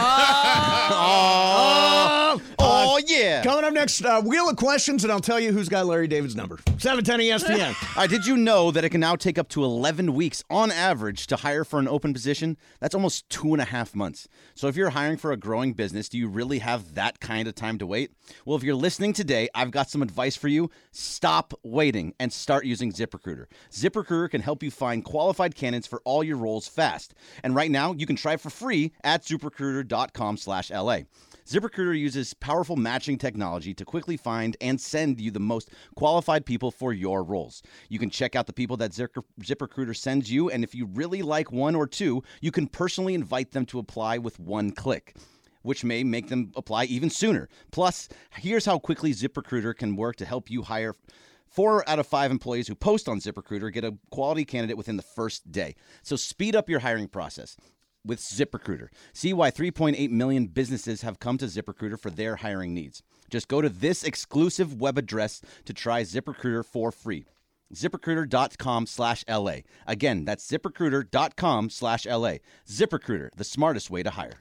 Oh, yeah. Coming up next, wheel of questions, and I'll tell you who's got Larry David's number. 710 ESPN. All right, did you know that it can now take up to 11 weeks on average to hire for an open position? That's almost 2.5 months. So if you're hiring for a growing business, do you really have that kind of time to wait? Well, if you're listening today, I've got some advice for you. Stop waiting and start using ZipRecruiter. ZipRecruiter can help you find qualified candidates for all your roles fast. And right now, you can try for free at ZipRecruiter.com/LA. ZipRecruiter uses powerful matching technology to quickly find and send you the most qualified people for your roles. You can check out the people that ZipRecruiter sends you, and if you really like one or two, you can personally invite them to apply with one click, which may make them apply even sooner. Plus, here's how quickly ZipRecruiter can work to help you hire 4 out of 5 employees who post on ZipRecruiter get a quality candidate within the first day. So speed up your hiring process with ZipRecruiter. See why 3.8 million businesses have come to ZipRecruiter for their hiring needs. Just go to this exclusive web address to try ZipRecruiter for free. ZipRecruiter.com/LA. Again, that's ZipRecruiter.com/LA. ZipRecruiter, the smartest way to hire.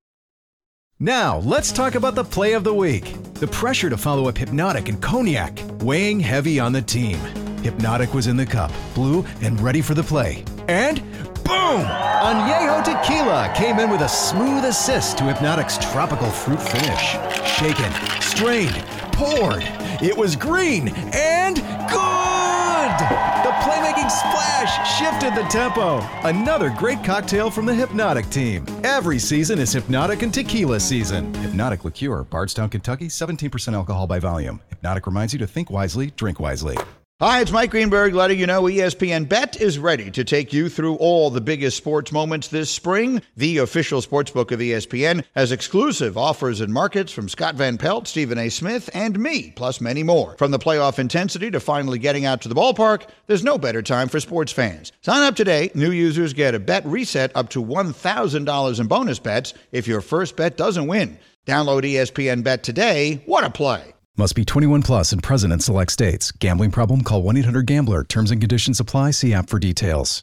Now, let's talk about the play of the week. The pressure to follow up Hypnotic and Cognac, weighing heavy on the team. Hypnotic was in the cup, blue, and ready for the play. And boom! Añejo Tequila came in with a smooth assist to Hypnotic's tropical fruit finish. Shaken, strained, poured. It was green and good! The playmaking splash shifted the tempo. Another great cocktail from the Hypnotic team. Every season is Hypnotic and Tequila season. Hypnotic Liqueur, Bardstown, Kentucky, 17% alcohol by volume. Hypnotic reminds you to think wisely, drink wisely. Hi, it's Mike Greenberg letting you know ESPN Bet is ready to take you through all the biggest sports moments this spring. The official sportsbook of ESPN has exclusive offers and markets from Scott Van Pelt, Stephen A. Smith, and me, plus many more. From the playoff intensity to finally getting out to the ballpark, there's no better time for sports fans. Sign up today. New users get a bet reset up to $1,000 in bonus bets if your first bet doesn't win. Download ESPN Bet today. What a play. Must be 21 plus and present in select states. Gambling problem? Call 1-800-GAMBLER. Terms and conditions apply. See app for details.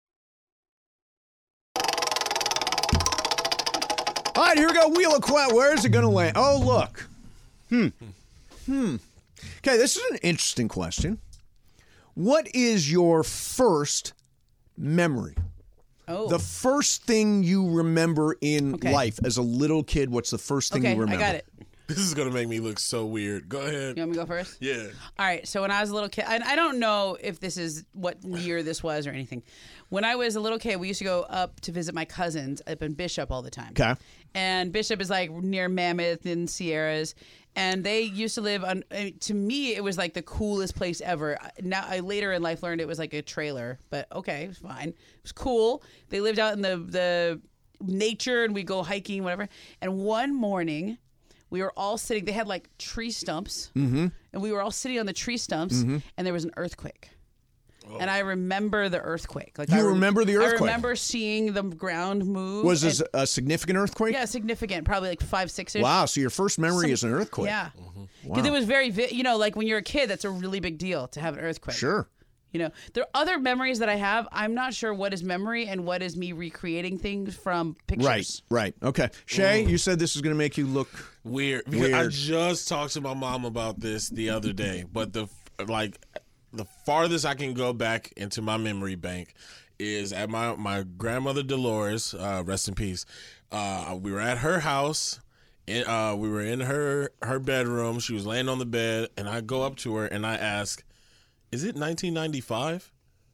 All right, here we go. Wheel of Questions. Where is it going to land? Oh, look. Okay, this is an interesting question. What is your first memory? Oh. The first thing you remember in life as a little kid, what's the first thing you remember? I got it. This is going to make me look so weird. Go ahead. You want me to go first? Yeah. All right. So when I was a little kid, I don't know if this is what year this was or anything. When I was a little kid, we used to go up to visit my cousins up in Bishop all the time. Okay. And Bishop is like near Mammoth and Sierras. And they used to live on, to me, it was like the coolest place ever. Now, I later in life learned it was like a trailer, but okay, it was fine. It was cool. They lived out in the nature and we go hiking, whatever. And one morning, we were all sitting, they had like tree stumps, and we were all sitting on the tree stumps, and there was an earthquake. And I remember the earthquake. Like You remember the earthquake? I remember seeing the ground move. Was this and- a significant earthquake? Yeah, significant, probably like 5, 6-ish. Wow, so your first memory is an earthquake. Yeah. Wow. Because it was very, like when you're a kid, that's a really big deal to have an earthquake. Sure. You know, there are other memories that I have. I'm not sure what is memory and what is me recreating things from pictures. Right. Okay. Shay, you said this is going to make you look Weird. Because I just talked to my mom about this the other day, but the farthest I can go back into my memory bank is at my grandmother Dolores, rest in peace. We were at her house, and we were in her bedroom. She was laying on the bed, and I go up to her and I ask, "Is it 1995?"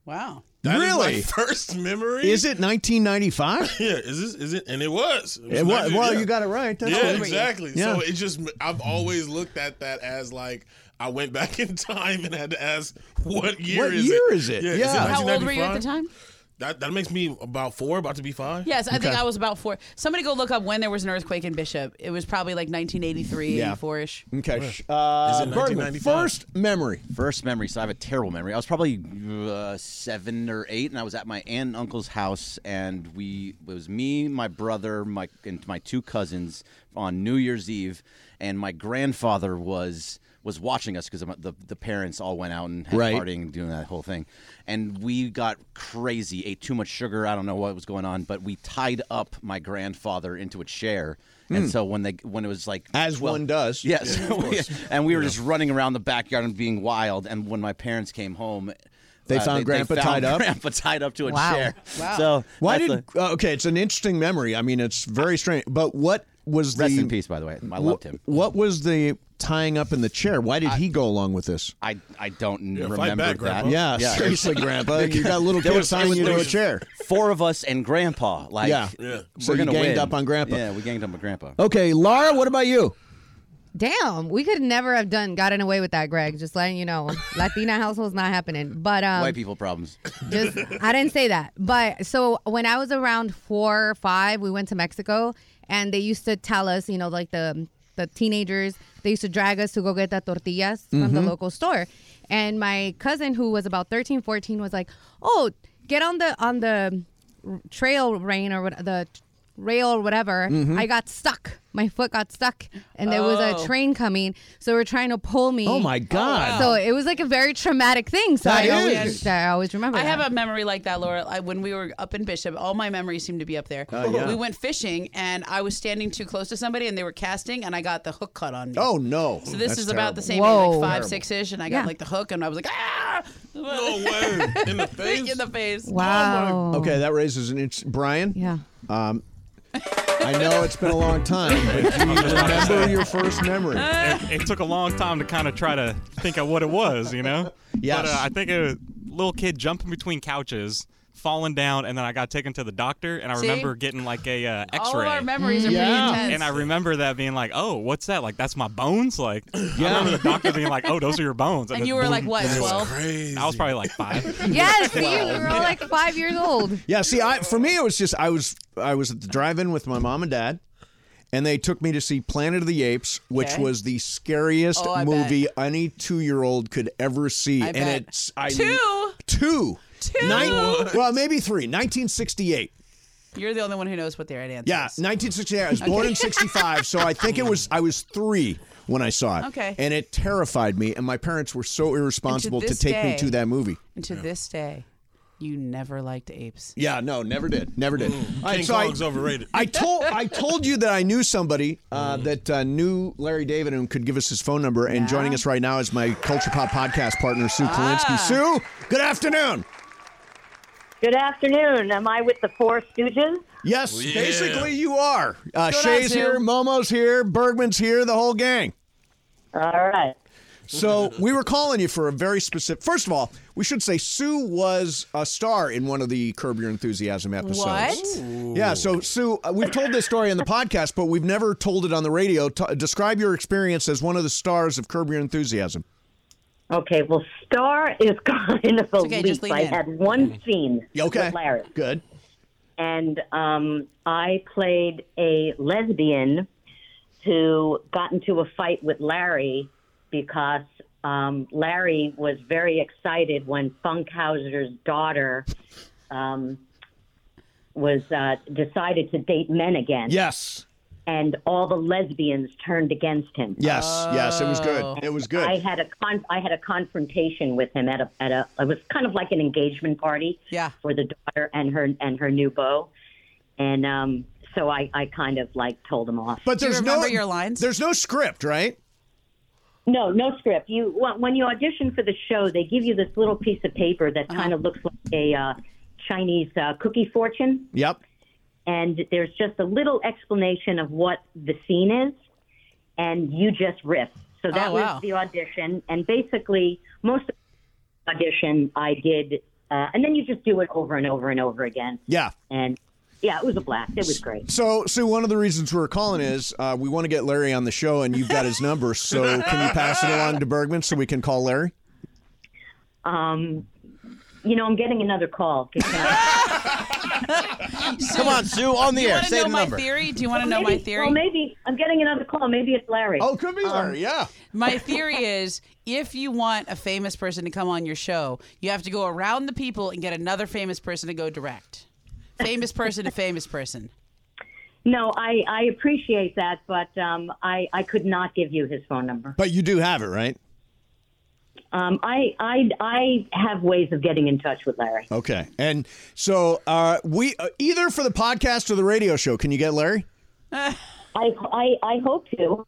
Wow. That is Really? my first memory. Is it 1995? Yeah, is it? And it was. It was. Well, yeah. you got it right. That's Yeah, good. exactly. Yeah. So it just, I've always looked at that as like, I went back in time and had to ask, what year What is year it? is it? Yeah. Yeah. How old were you at the 1995? time? That makes me about 4, about to be 5. Yes, I think I was about 4. Somebody go look up when there was an earthquake in Bishop. It was probably like 1983, Yeah. 84-ish. Okay. Is it Bergman, 1995? first memory. First memory, so I have a terrible memory. I was probably 7 or 8, and I was at my aunt and uncle's house, and it was me, my brother, and my 2 cousins on New Year's Eve, and my grandfather was watching us because the parents all went out and had partying and doing that whole thing. And we got crazy, ate too much sugar. I don't know what was going on, but we tied up my grandfather into a chair. And so when it was like... As one does. Yes. Yeah, of course. And we were just running around the backyard and being wild. And when my parents came home... They found Grandpa tied up? Grandpa tied up to a Wow. chair. Wow. So Why that's did? Okay, it's an interesting memory. I mean, it's very strange. But what was the? Rest in peace, by the way. I loved him. What was the tying up in the chair? Why did he go along with this? I don't fight remember back, that. Grandpa. Yeah, seriously, Grandpa. You got little There kids was- tying you to a chair. 4 of us and Grandpa. Like, Yeah. Yeah. So we're you gonna ganged win. up on Grandpa. Yeah, we ganged up on Grandpa. Okay, Laura, what about you? Damn, we could never have gotten away with that, Greg. Just letting you know, Latina households not happening. But White people problems. I didn't say that. But so when I was around 4 or 5, we went to Mexico, and they used to tell us, like the teenagers, they used to drag us to go get the tortillas from the local store. And my cousin, who was about 13, 14, was like, "Oh, get on the trail rain or the rail or whatever." I got stuck. My foot got stuck, and there was a train coming, so we're trying to pull me. Oh my God! So it was like a very traumatic thing. So That I always remember. I that. have a memory like that, Laura. When we were up in Bishop, all my memories seem to be up there. Yeah. We went fishing, and I was standing too close to somebody, and they were casting, and I got the hook cut on me. Oh no! So this That's is about the terrible. same, age, Whoa. like 5, 6-ish, and I got like the hook, and I was like, ah! No way. In the face? In the face. Wow. Okay, that raises an interesting. Brian. Yeah. I know it's been a long time, but do you remember your first memory? It took a long time to kind of try to think of what it was, Yes. But I think a little kid jumping between couches, falling down, and then I got taken to the doctor, and I See? remember getting like a X-ray. All of our memories are Yeah. pretty intense. And I remember that being like, oh, what's that? Like, that's my bones? Like, I remember the doctor being like, oh, those are your bones. And it you were like, what, boom. 12? Crazy. I was probably like 5. Yes, you were all like 5 years old. Yeah. See, for me, it was just I was at the drive-in with my mom and dad, and they took me to see Planet of the Apes, which Okay. was the scariest Oh, I movie any 2-year-old could ever see. I and bet. it's Two? Well, maybe 3. 1968. You're the only one who knows what the right answer Yeah, is. 1968. I was born in 65, so I think I was 3 when I saw it. Okay. And it terrified me, and my parents were so irresponsible to this take me day- to that movie. And to this day, you never liked apes. Yeah, no, never did. Never did. All right, King so Kong's overrated. I told you that I knew somebody that knew Larry David and could give us his phone number. And joining us right now is my Culture Pop podcast partner, Sue Kalinsky. Sue, good afternoon. Good afternoon. Am I with the Four Stooges? Yes, Yeah. basically you are. on, Shay's Sue. here, Momo's here, Bergman's here, the whole gang. All right. So we were calling you for a very specific. First of all, we should say Sue was a star in one of the Curb Your Enthusiasm episodes. What? Yeah. So Sue, we've told this story on the podcast, but we've never told it on the radio. Describe your experience as one of the stars of Curb Your Enthusiasm. Okay, well, star is kind of a okay, just leap. lean I in. had one scene Okay. with Larry. Good. And I played a lesbian who got into a fight with Larry because Larry was very excited when Funkhauser's daughter was decided to date men again. Yes. And all the lesbians turned against him. Yes. Yes. It was good. It was good. I had a confrontation with him at a it was kind of like an engagement party for the daughter and her new beau, and so I kind of like told him off. But Do you there's remember your lines? There's no script, right? No script. When you audition for the show, they give you this little piece of paper that kind of looks like a Chinese cookie fortune. Yep. And there's just a little explanation of what the scene is, and you just riff. So that Oh, wow. was the audition, and basically most of the audition I did And then you just do it over and over and over again. Yeah. And yeah, it was a blast. It was great. So, Sue, one of the reasons we're calling is we want to get Larry on the show, and you've got his number. So, can you pass it along to Bergman so we can call Larry? I'm getting another call. Come on, Sue, on the air. Say the number. Do you want to know my theory? Well, maybe I'm getting another call. Maybe it's Larry. Oh, could be Larry. Yeah. My theory is, if you want a famous person to come on your show, you have to go around the people and get another famous person to go direct. Famous person to famous person. No, I appreciate that, but I could not give you his phone number. But you do have it, right? I have ways of getting in touch with Larry. Okay. And so we either for the podcast or the radio show, can you get Larry? I hope to.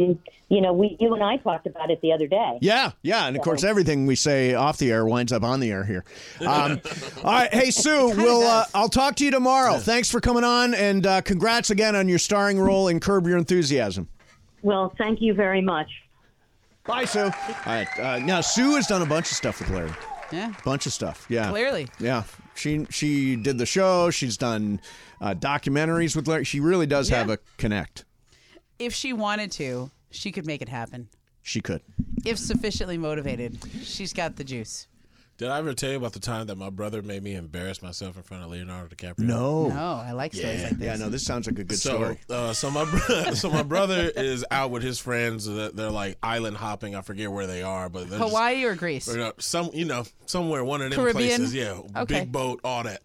You and I talked about it the other day. Yeah. And of course, everything we say off the air winds up on the air here. All right. Hey, Sue, I'll talk to you tomorrow. Thanks for coming on, and congrats again on your starring role in Curb Your Enthusiasm. Well, thank you very much. Bye, Sue. All right. Now, Sue has done a bunch of stuff with Larry. Yeah. Bunch of stuff. Yeah. Clearly. Yeah. She did the show. She's done documentaries with Larry. She really does have a connect. If she wanted to, she could make it happen. She could. If sufficiently motivated, she's got the juice. Did I ever tell you about the time that my brother made me embarrass myself in front of Leonardo DiCaprio? No. No, I like stories like this. Yeah, no, this sounds like a good story. So my brother is out with his friends. They're like island hopping. I forget where they are, but they're Hawaii or Greece? Somewhere, one of them Caribbean? places. Yeah, Okay. Big boat, all that.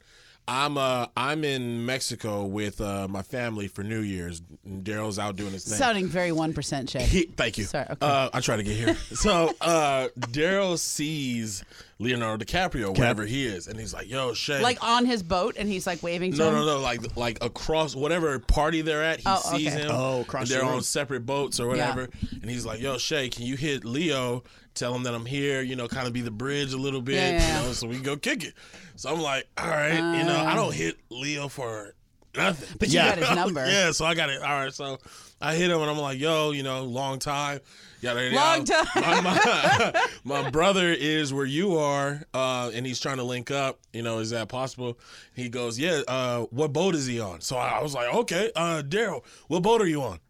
I'm in Mexico with my family for New Year's. And Daryl's out doing his thing. Sounding very 1% Shay. Thank you. Sorry. Okay. I try to get here. So Daryl sees Leonardo DiCaprio wherever he is, and he's like, "Yo, Shay." Like on his boat, and he's like waving to him? No. Like across whatever party they're at, he sees okay. him. Oh, across and they're the road. on separate boats or whatever. And he's like, "Yo, Shay, can you hit Leo? Tell him that I'm here. Kind of be the bridge a little bit. Yeah. So we can go kick it." So I'm like, "All right, I don't hit Leo for nothing." But you got his number. Yeah, so I got it. All right, so I hit him and I'm like, "Yo, long time." Long time. My brother is where you are, and he's trying to link up. Is that possible? He goes, "Yeah. What boat is he on?" So I was like, "Okay, Daryl, what boat are you on?"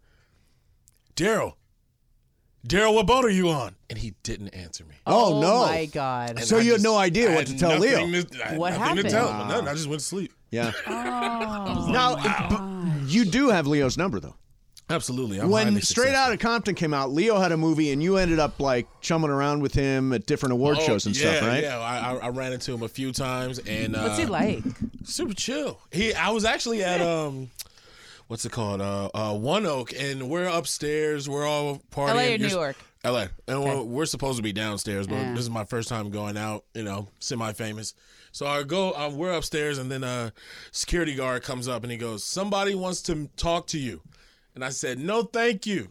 Daryl, what boat are you on? And he didn't answer me. Oh, no. Oh, my God. So you had no idea what to tell Leo. What nothing happened? to tell him. Nothing. I just went to sleep. Yeah. Oh. Now, you do have Leo's number, though. Absolutely. I'm When highly Straight successful. Outta Compton came out, Leo had a movie, and you ended up like chumming around with him at different award shows and stuff, right? Yeah, I ran into him a few times, and What's he like? super chill. I was actually at what's it called? One Oak, and we're upstairs. We're all partying. LA or New York? LA, and we're supposed to be downstairs, but this is my first time going out. Semi-famous. So I go. We're upstairs, and then a security guard comes up, and he goes, "Somebody wants to talk to you." And I said, "No, thank you."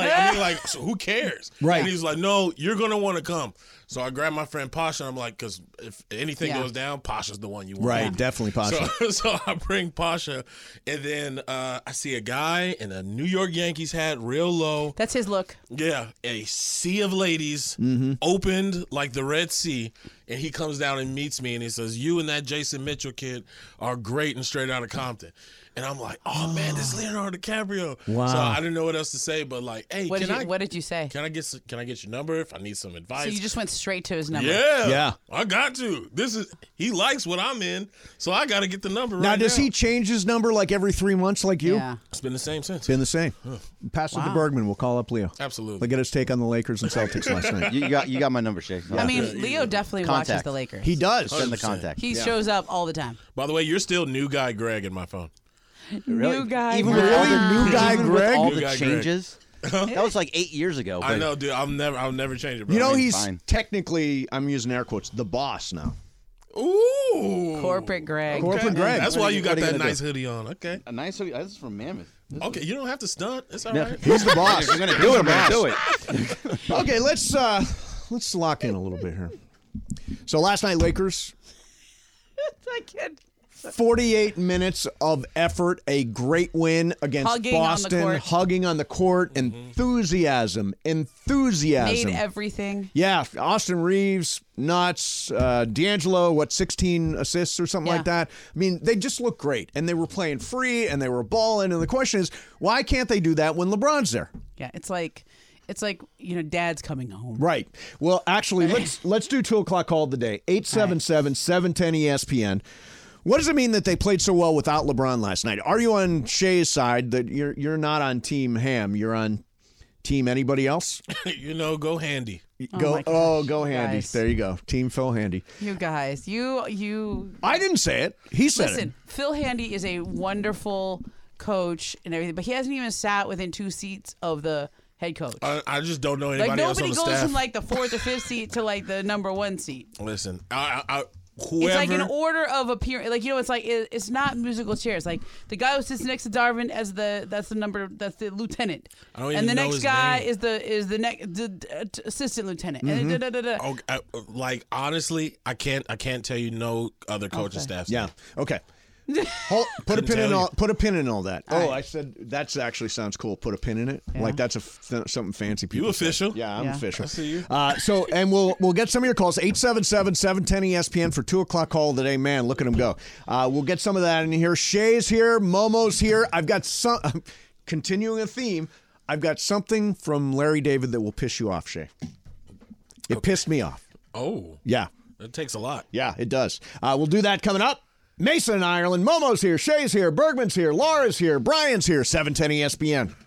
So who cares? Right. And he's like, "No, you're going to want to come." So I grabbed my friend Pasha, and I'm like, because if anything goes down, Pasha's the one you want. Right, definitely Pasha. So I bring Pasha, and then I see a guy in a New York Yankees hat, real low. That's his look. Yeah, a sea of ladies opened like the Red Sea, and he comes down and meets me, and he says, "You and that Jason Mitchell kid are great and Straight Outta Compton." And I'm like, "Oh man, this is Leonardo DiCaprio." Wow. So I didn't know what else to say, but like, "Hey, What did you say? Can I get your number if I need some advice?" So you just went straight to his number. Yeah, I got to. He likes what I'm in, so I got to get the number right now. Now, does he change his number like every 3 months like you? Yeah. It's been the same since. It's been the same. Pass it to Bergman. We'll call up Leo. Absolutely. We'll get his take on the Lakers and Celtics last night. You got my number, Shay. I mean, Leo definitely watches Contact. the Lakers. He does. Send the contact. He shows up all the time. By the way, you're still new guy Greg in my phone. New guy. Even Greg. with all the New guy even with Greg? all New the guy Greg. changes. That was like 8 years ago. I but- know, dude. I'll never change it, bro. He's fine. technically, I'm using air quotes, the boss now. Ooh. Corporate Greg. Corporate Greg. That's why you got What are you that gonna nice do? hoodie on. Okay. A nice hoodie. This is from Mammoth. Okay, you don't have to stunt. It's all Yeah. right. He's the boss. If you're gonna do it, I'm gonna do it. Okay, let's lock in a little bit here. So last night, Lakers I can't. 48 minutes of effort, a great win against Hugging on the Boston, court. hugging on the court, enthusiasm. Made everything. Yeah, Austin Reeves, nuts. D'Angelo, 16 assists or something like that. I mean, they just look great, and they were playing free, and they were balling. And the question is, why can't they do that when LeBron's there? Yeah, it's like Dad's coming home. Right. Well, actually, let's do 2 o'clock call of the day. 877-710-ESPN. What does it mean that they played so well without LeBron last night? Are you on Shay's side that you're not on Team Ham? You're on Team anybody else? Go Handy. Go Handy. Guys. There you go. Team Phil Handy. You guys, you. I didn't say it. He said Listen, Phil Handy is a wonderful coach and everything, but he hasn't even sat within 2 seats of the head coach. I just don't know anybody else on nobody the goes staff. from the 4th or 5th seat to the number 1 seat. Listen, It's whoever. like an order of appearance. It's not musical chairs. Like the guy who sits next to Darvin as that's the lieutenant. I don't and even the know next his guy name. is the assistant lieutenant. And Honestly, I can't tell you no other coaching staff. Yeah. Okay. Put a pin in all that. I said that actually sounds cool. Put a pin in it. Yeah. Like that's something fancy. People You say. official? Yeah, I'm official. I see you. And we'll get some of your calls. 877-710-ESPN for 2 o'clock call today. Man, look at them go. We'll get some of that in here. Shay's here. Momo's here. I've got some. Continuing a theme. I've got something from Larry David that will piss you off, Shay. It pissed me off. Oh. Yeah. It takes a lot. Yeah, it does. We'll do that coming up. Mason in Ireland, Momo's here, Shay's here, Bergman's here, Laura's here, Brian's here, 710 ESPN.